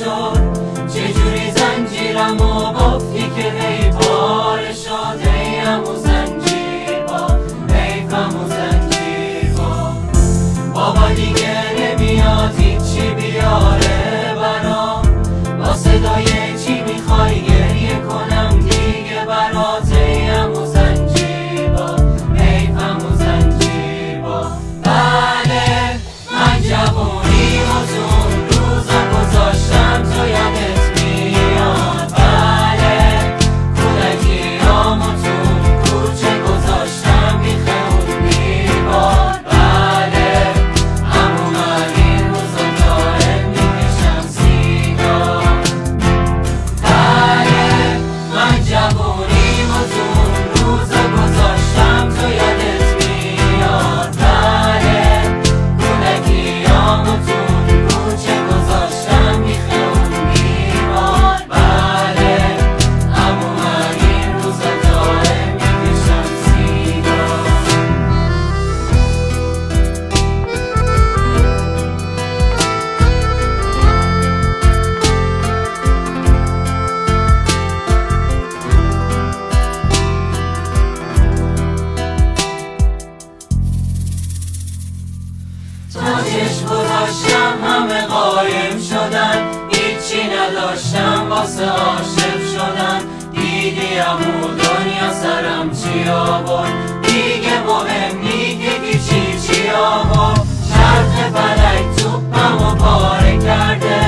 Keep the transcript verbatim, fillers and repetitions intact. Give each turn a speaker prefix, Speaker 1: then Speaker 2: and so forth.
Speaker 1: شد، چجوری زنجیرم و گفتی که ای پاره شد. ای امو زنجیر با، حیفم و زنجیر با، بابا دیگه نمیاد هیچی بیاره برام، با صدای چی میخوای گریه کنم دیگه برات. ای امو زنجیر با، حیفم و زنجیر با. بله من جوونی و زون روزا گذاشتم تو یادت میاد. بله کودکیامو تون کوچه گذاشتم بیخه اون دیوار. بله امو من این روزا دارم میکشم سیگار. بله من جوونی و زون روزا گذاشتم تو یادت میاد. بله کودکیامو تون کوچه گذاشتم بیخه اون دیوار. بله امو من این روزا دارم میکشم سیگار. تا چشم گذاشتم همه قایم شدن، هیچی نداشتم واسه عاشق شدن. دیدی امو دنیا سرم چی آورد، دیگه مهم نی که چی چی آورد. چرخ فلک توپمو پاره کرده،